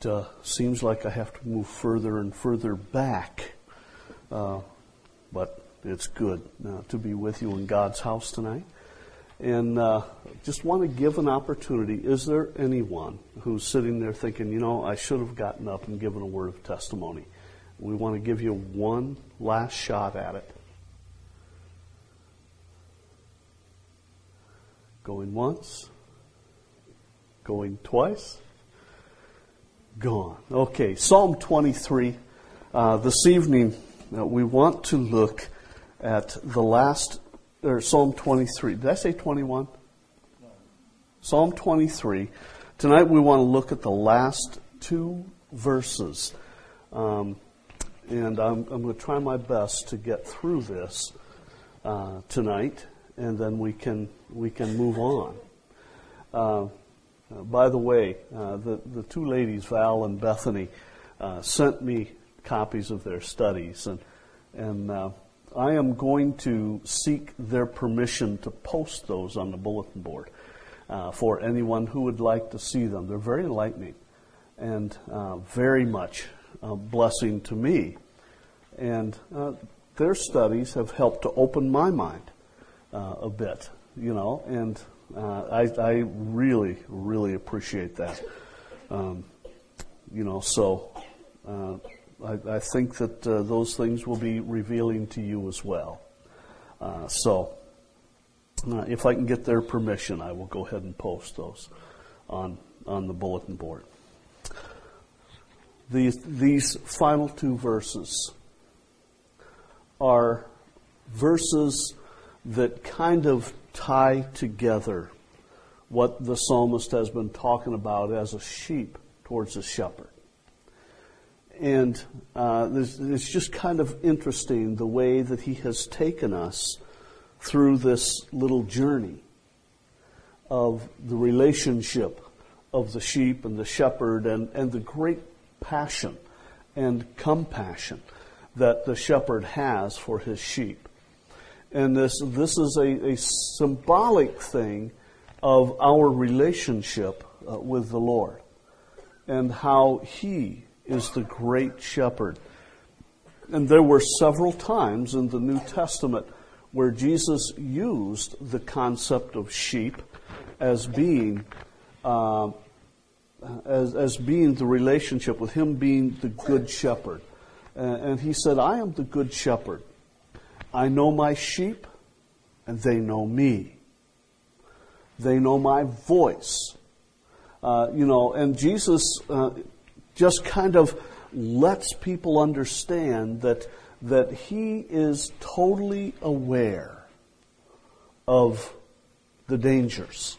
seems like I have to move further and further back. But it's good to be with you in God's house tonight. And just want to give an opportunity. Is there anyone who's sitting there thinking, I should have gotten up and given a word of testimony? We want to give you one last shot at it. Going once. Going twice. Gone. Okay, Psalm 23. This evening, we want to look at the last, or Psalm 23. Did I say 21? No. Psalm 23. Tonight we want to look at the last two verses. And I'm going to try my best to get through this tonight, and then we can move on. By the way, the two ladies, Val and Bethany, sent me copies of their studies, and I am going to seek their permission to post those on the bulletin board for anyone who would like to see them. They're very enlightening and very much a blessing to me. And their studies have helped to open my mind a bit, and I really, really appreciate that. So I think that those things will be revealing to you as well. If I can get their permission, I will go ahead and post those on the bulletin board. These final two verses are verses that kind of tie together what the psalmist has been talking about as a sheep towards a shepherd. And it's just kind of interesting the way that he has taken us through this little journey of the relationship of the sheep and the shepherd and the great passion and compassion that the shepherd has for his sheep. And this is a symbolic thing of our relationship with the Lord and how he is the great shepherd. And there were several times in the New Testament where Jesus used the concept of sheep as being as being the relationship with him being the good shepherd. And he said, I am the good shepherd. I know my sheep, and they know me. They know my voice. And Jesus just kind of lets people understand that he is totally aware of the dangers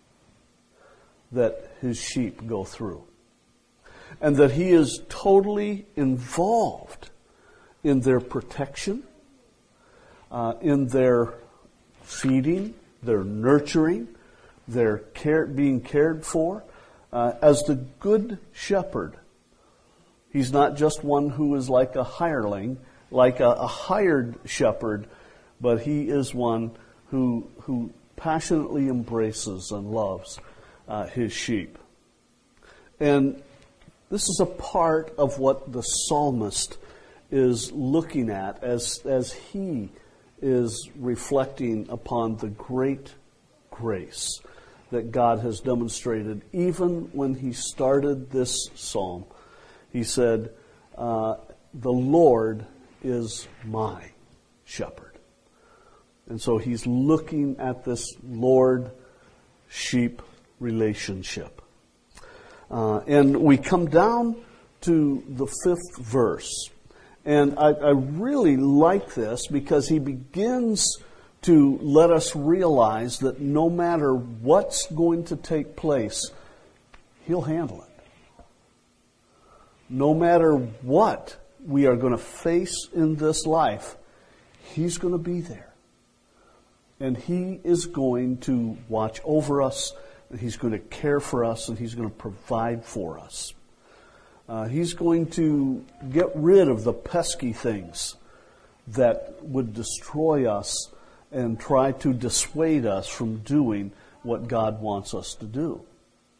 that his sheep go through. And that he is totally involved in their protection, in their feeding, their nurturing, their being cared for. As the good shepherd, he's not just one who is like a hireling, like a hired shepherd, but he is one who passionately embraces and loves his sheep. And this is a part of what the psalmist is looking at as he is reflecting upon the great grace that God has demonstrated. Even when he started this psalm, he said, the Lord is my shepherd. And so he's looking at this Lord-sheep relationship. And we come down to the 5th verse. And I really like this because he begins to let us realize that no matter what's going to take place, he'll handle it. No matter what we are going to face in this life, he's going to be there. And he is going to watch over us, and he's going to care for us, and he's going to provide for us. He's going to get rid of the pesky things that would destroy us and try to dissuade us from doing what God wants us to do.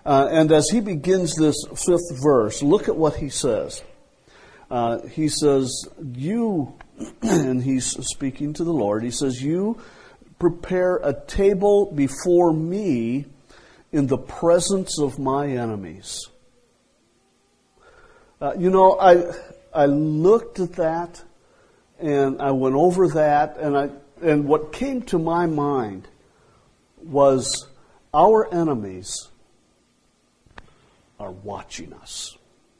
And as he begins this 5th verse, look at what he says. He says, you, and he's speaking to the Lord, he says, you prepare a table before me in the presence of my enemies. I looked at that, and I went over that, and what came to my mind was our enemies are watching us.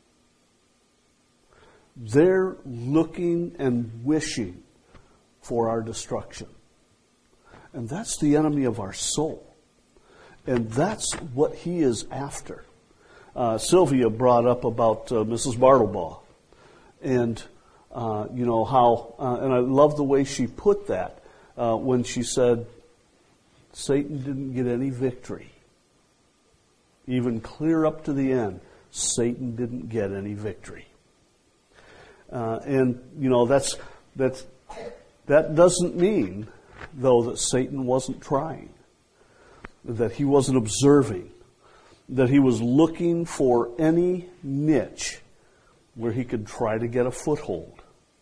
They're looking and wishing for our destruction. And that's the enemy of our soul. And that's what he is after. Sylvia brought up about Mrs. Bartlebaugh. And, how, and I love the way she put that when she said, Satan didn't get any victory. Even clear up to the end, Satan didn't get any victory. That doesn't mean, though, that Satan wasn't trying, that he wasn't observing, that he was looking for any niche where he could try to get a foothold.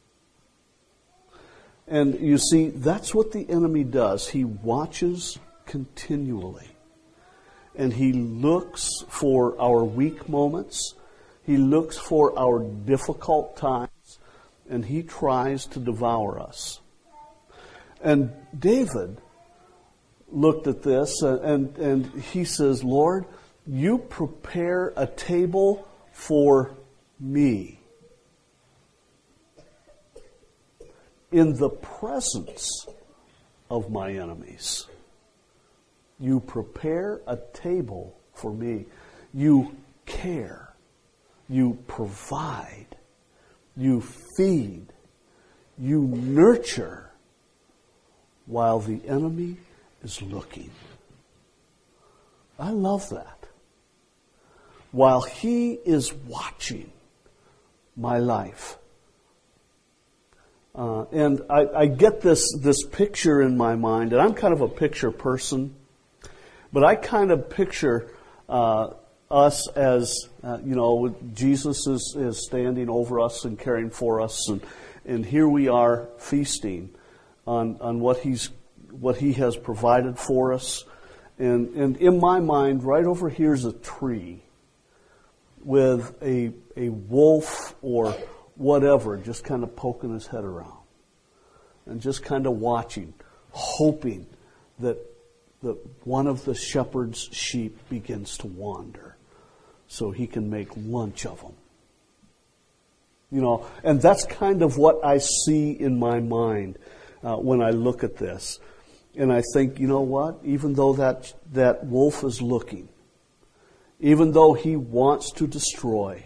And you see, that's what the enemy does. He watches continually. And he looks for our weak moments. He looks for our difficult times. And he tries to devour us. And David looked at this and he says, Lord, you prepare a table for me in the presence of my enemies. You prepare a table for me. You care. You provide. You feed. You nurture while the enemy is looking. I love that. While he is watching my life. And I get this picture in my mind, and I'm kind of a picture person, but I kind of picture us as, Jesus is standing over us and caring for us, and here we are feasting on what he has provided for us. And in my mind, right over here is a tree with a wolf or whatever just kind of poking his head around and just kind of watching, hoping that one of the shepherd's sheep begins to wander so he can make lunch of them. And that's kind of what I see in my mind when I look at this. And I think, you know what? Even though that wolf is looking, even though he wants to destroy,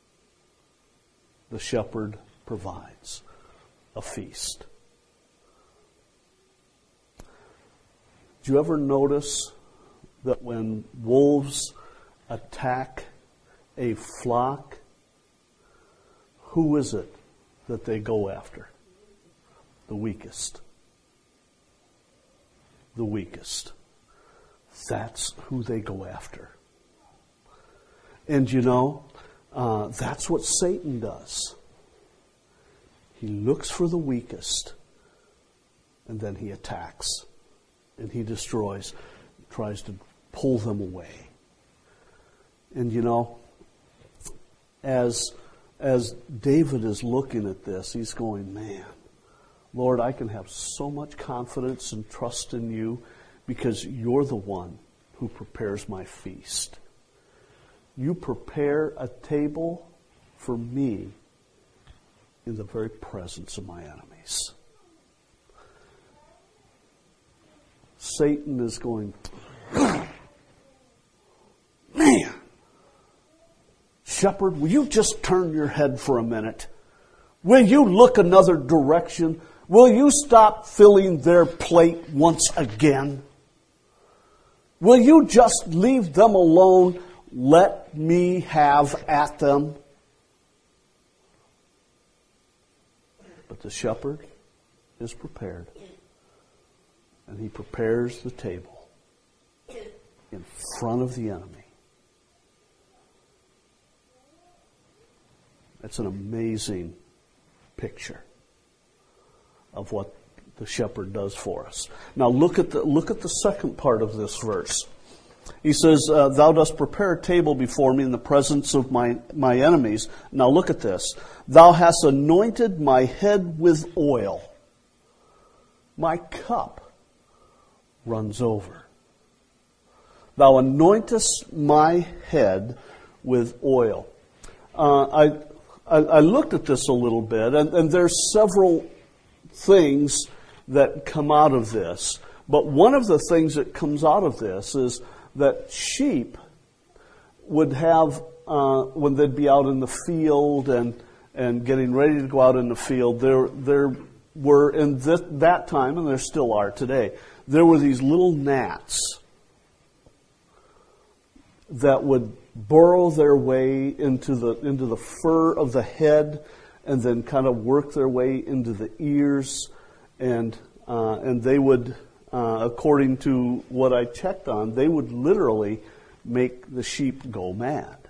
the shepherd provides a feast. Do you ever notice that when wolves attack a flock, who is it that they go after? The weakest. The weakest. That's who they go after. And that's what Satan does. He looks for the weakest, and then he attacks, and he destroys, tries to pull them away. And as David is looking at this, he's going, man, Lord, I can have so much confidence and trust in you because you're the one who prepares my feast. You prepare a table for me in the very presence of my enemies. Satan is going, man, shepherd, will you just turn your head for a minute? Will you look another direction? Will you stop filling their plate once again? Will you just leave them alone? Let me have at them. But the shepherd is prepared. And he prepares the table in front of the enemy. It's an amazing picture of what the shepherd does for us. Now look at the second part of this verse. He says, "Thou dost prepare a table before me in the presence of my enemies." Now look at this. "Thou hast anointed my head with oil. My cup runs over." Thou anointest my head with oil. I looked at this a little bit, and there's several things that come out of this. But one of the things that comes out of this is that sheep would have, when they'd be out in the field and getting ready to go out in the field, there were in that time, and there still are today, there were these little gnats that would burrow their way into the fur of the head, and then kind of work their way into the ears, and they would, according to what I checked on, they would literally make the sheep go mad.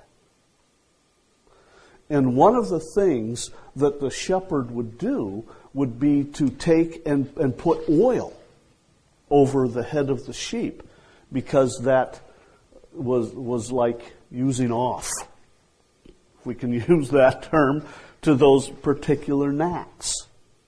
And one of the things that the shepherd would do would be to take and put oil over the head of the sheep, because that was like using off, if we can use that term, to those particular gnats.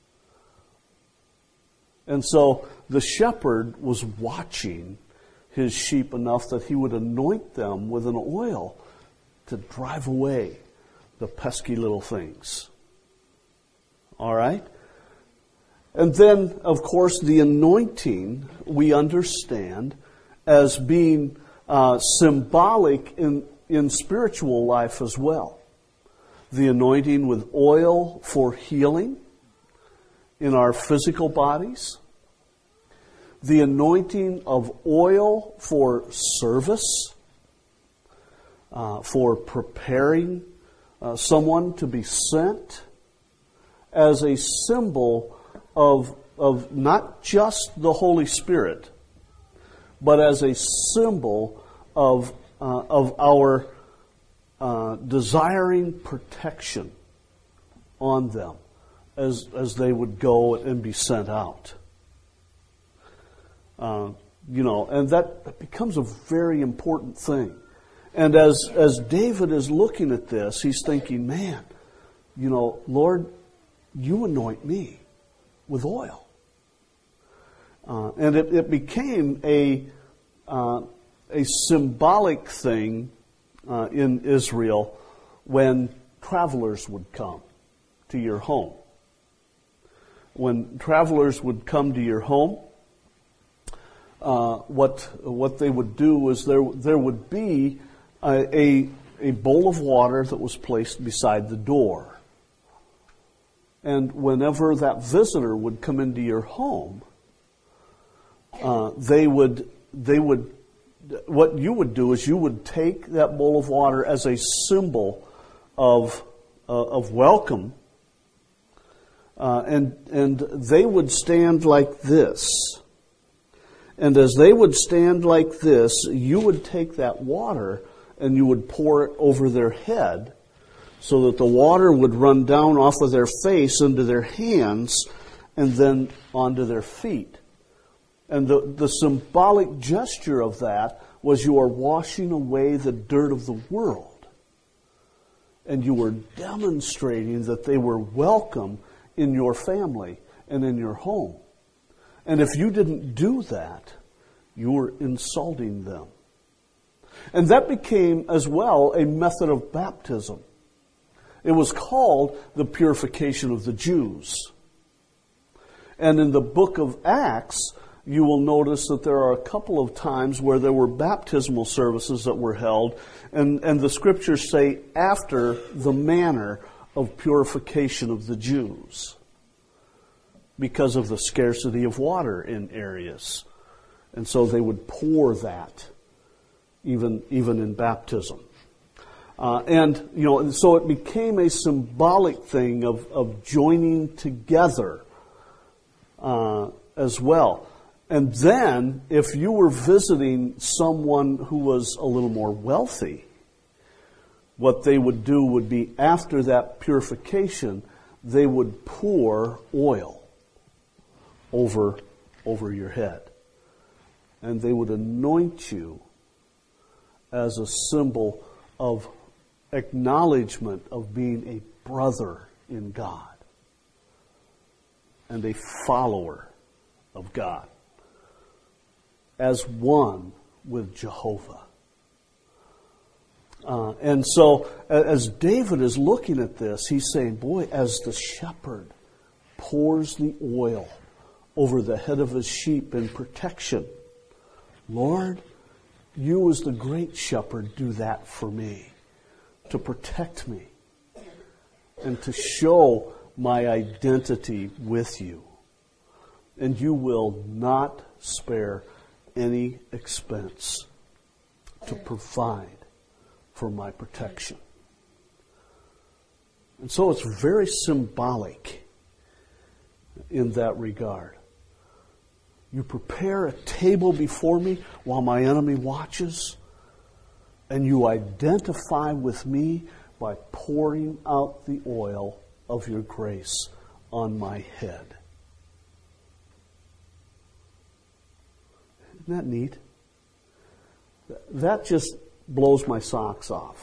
And so the shepherd was watching his sheep enough that he would anoint them with an oil to drive away the pesky little things. All right? And then, of course, the anointing we understand as being symbolic in spiritual life as well. The anointing with oil for healing in our physical bodies. The anointing of oil for service, for preparing someone to be sent, as a symbol of not just the Holy Spirit, but as a symbol of our desiring protection on them as they would go and be sent out. And that becomes a very important thing. And as David is looking at this, he's thinking, man, Lord, you anoint me with oil. And it became a symbolic thing in Israel when travelers would come to your home. When travelers would come to your home, what they would do is there would be a bowl of water that was placed beside the door. And whenever that visitor would come into your home, they would what you would do is you would take that bowl of water as a symbol of welcome, and they would stand like this. And as they would stand like this, you would take that water and you would pour it over their head, so that the water would run down off of their face into their hands and then onto their feet. And the symbolic gesture of that was you are washing away the dirt of the world. And you were demonstrating that they were welcome in your family and in your home. And if you didn't do that, you were insulting them. And that became as well a method of baptism. It was called the purification of the Jews. And in the book of Acts, you will notice that there are a couple of times where there were baptismal services that were held, and the scriptures say after the manner of purification of the Jews, because of the scarcity of water in areas. And so they would pour that even in baptism. So it became a symbolic thing of joining together as well. And then, if you were visiting someone who was a little more wealthy, what they would do would be, after that purification, they would pour oil over your head. And they would anoint you as a symbol of acknowledgement of being a brother in God and a follower of God, as one with Jehovah. And so, as David is looking at this, he's saying, boy, as the shepherd pours the oil over the head of his sheep in protection, Lord, you as the great shepherd do that for me, to protect me and to show my identity with you. And you will not spare any expense to provide for my protection. And so it's very symbolic in that regard. You prepare a table before me while my enemy watches, and you identify with me by pouring out the oil of your grace on my head. Isn't that neat? That just blows my socks off.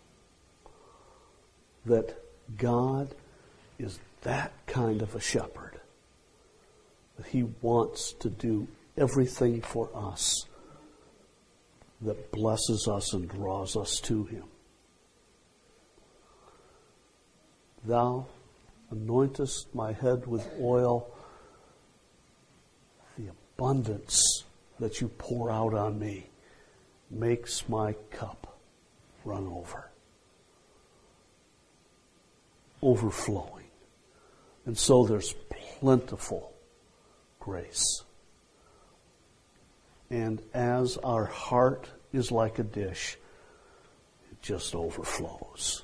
That God is that kind of a shepherd. That He wants to do everything for us that blesses us and draws us to Him. Thou anointest my head with oil, the abundance that you pour out on me makes my cup run over. Overflowing. And so there's plentiful grace. And as our heart is like a dish, it just overflows.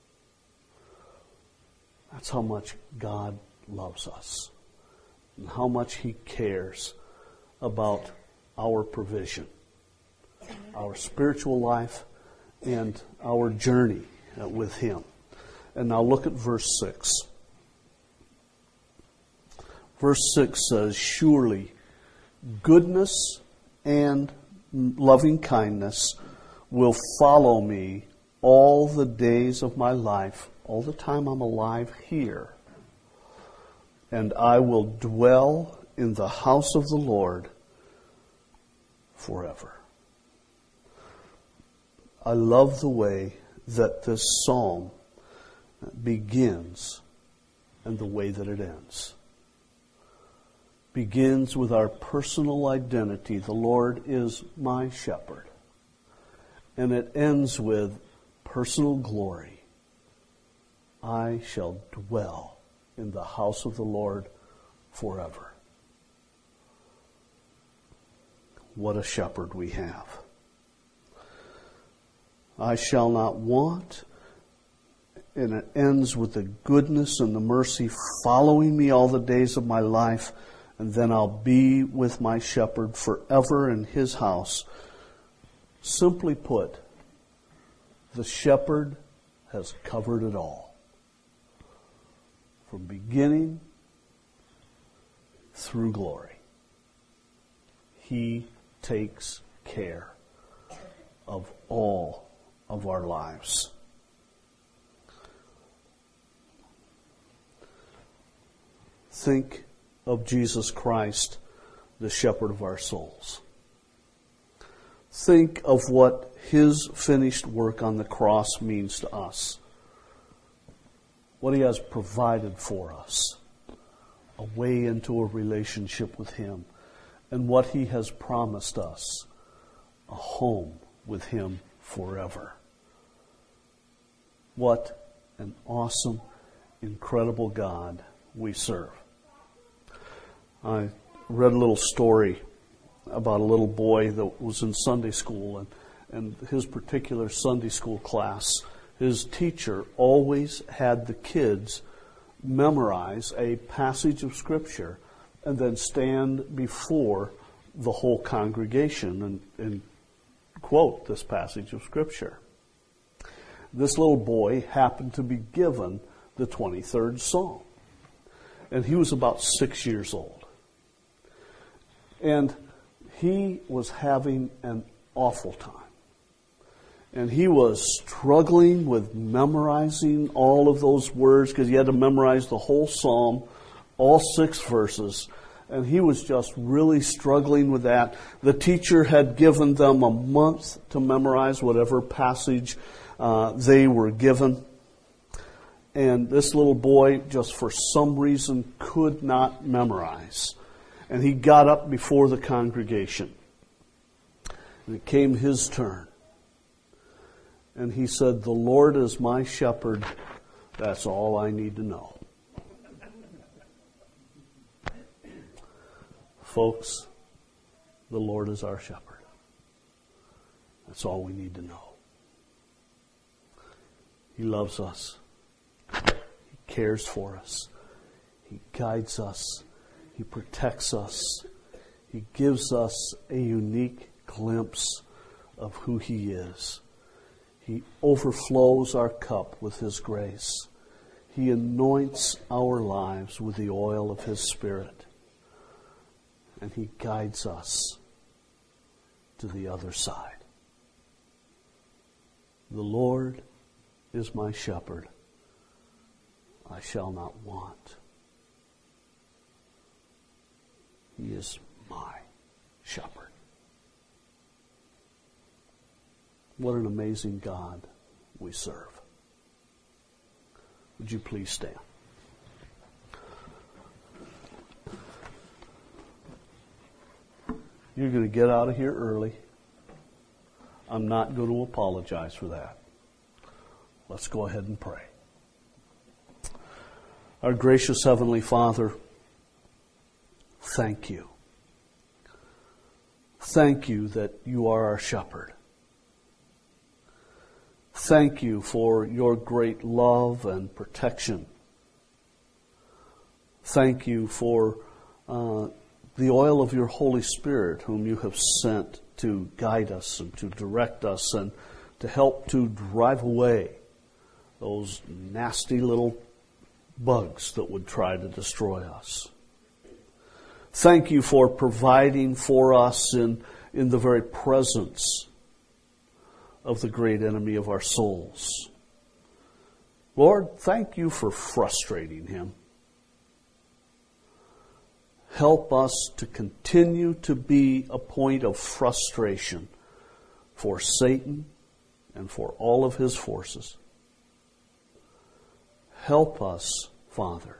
That's how much God loves us and how much He cares about our provision, our spiritual life, and our journey with Him. And now look at verse 6. Verse 6 says, surely goodness and loving kindness will follow me all the days of my life, all the time I'm alive here. And I will dwell in the house of the Lord forever. I love the way that this psalm begins and the way that it ends. Begins with our personal identity. The Lord is my shepherd. And it ends with personal glory. I shall dwell in the house of the Lord forever. What a shepherd we have. I shall not want. And it ends with the goodness and the mercy following me all the days of my life. And then I'll be with my shepherd forever in his house. Simply put, the shepherd has covered it all. From beginning through glory. He takes care of all of our lives. Think of Jesus Christ, the shepherd of our souls. Think of what His finished work on the cross means to us. What He has provided for us. A way into a relationship with Him. And what He has promised us. A home with Him forever. What an awesome, incredible God we serve. I read a little story about a little boy that was in Sunday school, and his particular Sunday school class, his teacher always had the kids memorize a passage of Scripture and then stand before the whole congregation and quote this passage of Scripture. this little boy happened to be given the 23rd Psalm. And he was about 6 years old. And he was having an awful time. And he was struggling with memorizing all of those words because he had to memorize the whole psalm, all 6 verses. And he was just really struggling with that. The teacher had given them a month to memorize whatever passage they were given. And this little boy just for some reason could not memorize. And he got up before the congregation. And it came his turn. And he said, "The Lord is my shepherd. That's all I need to know." Folks, the Lord is our shepherd. That's all we need to know. He loves us. He cares for us. He guides us. He protects us. He gives us a unique glimpse of who He is. He overflows our cup with His grace. He anoints our lives with the oil of His Spirit. And He guides us to the other side. The Lord is my shepherd. I shall not want. He is my shepherd. What an amazing God we serve. Would you please stand? You're going to get out of here early. I'm not going to apologize for that. Let's go ahead and pray. Our gracious Heavenly Father, thank you. Thank you that you are our shepherd. Thank you for your great love and protection. Thank you for the oil of your Holy Spirit, whom you have sent to guide us and to direct us and to help to drive away those nasty little bugs that would try to destroy us. Thank you for providing for us in the very presence of the great enemy of our souls. Lord, thank you for frustrating him. Help us to continue to be a point of frustration for Satan and for all of his forces. Help us, Father,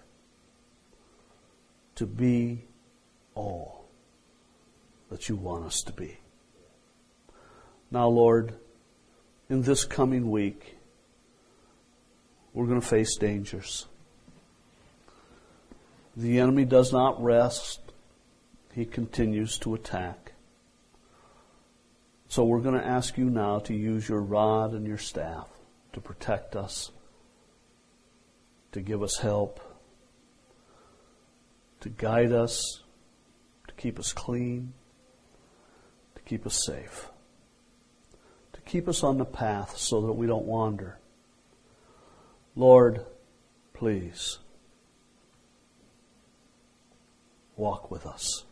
to be all that you want us to be. Now, Lord, in this coming week, we're going to face dangers. The enemy does not rest. He continues to attack. So we're going to ask you now to use your rod and your staff to protect us, to give us help, to guide us, to keep us clean, to keep us safe, to keep us on the path so that we don't wander. Lord, please, walk with us.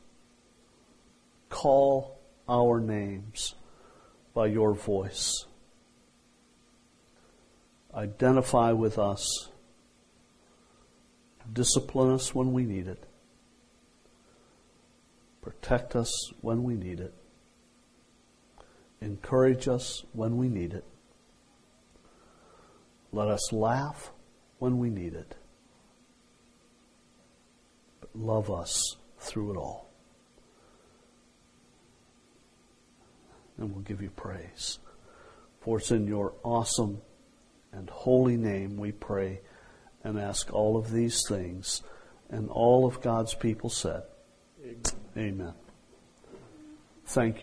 Call our names by your voice. Identify with us. Discipline us when we need it. Protect us when we need it. Encourage us when we need it. Let us laugh when we need it. But love us through it all. And we'll give you praise. For it's in your awesome and holy name we pray and ask all of these things. And all of God's people said, Amen. Thank you.